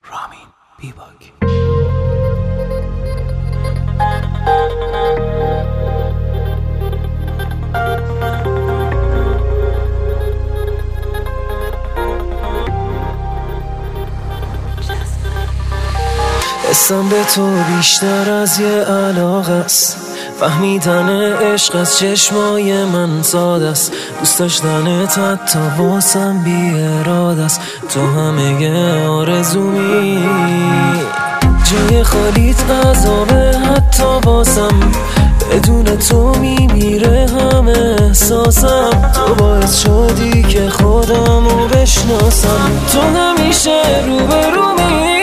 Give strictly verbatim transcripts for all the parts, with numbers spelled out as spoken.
رامین بیباک. حسم به تو بیشتر از یه علاقه است، فهمیدن عشق از چشمای من ساده است، دوست داشتنت حتی واسم بی اراده است، تو همه آرزومی جای خالیت عذابه، حتی واسم بدون تو میمیره همه احساسم، تو باعث شدی که خودمو بشناسم، تو همیشه روبرومی،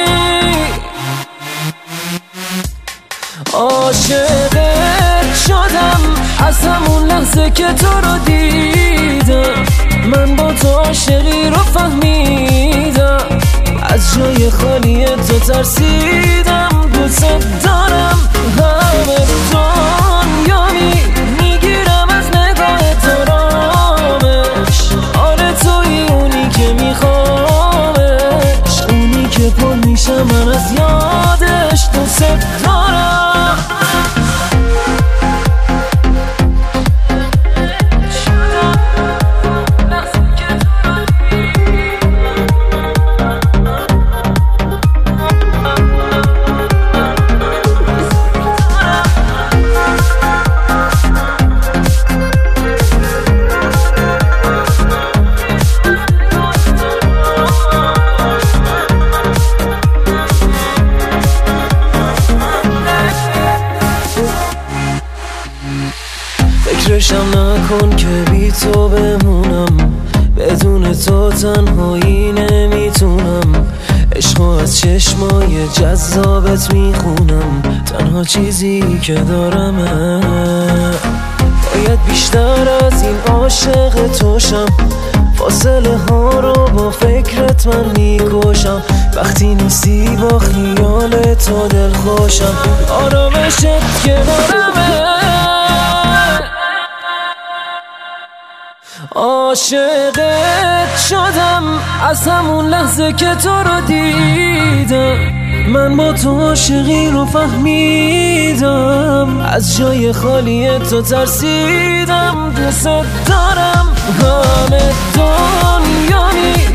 عاشقت شدم از همون لحظه که تو رو دیدم، من با تو عاشقی رو فهمیدم، از جای خالی تو ترسیدم، دوست دارم همه دنیامی، میگیرم از نگاه تو رامش، آره توی اونی که میخوامش، اونی که پر میشم من از یادش، دوست دارم. فکرشم نکن که بی تو بمونم، بدون تو تنهایی نمیتونم، عشقو از چشمای جذابت میخونم، تنها چیزی که دارمه، باید بیشتر از این عاشق توشم، فاصله ها رو با فکرت من میکشم، وقتی نیستی با خیال تو دل خوشم، آرامشت که دارمه، عاشقت شدم از همون لحظه که تو رو دیدم، من با تو عاشقی رو فهمیدم، از جای خالی تو ترسیدم، دوست دارم همه دنیامی،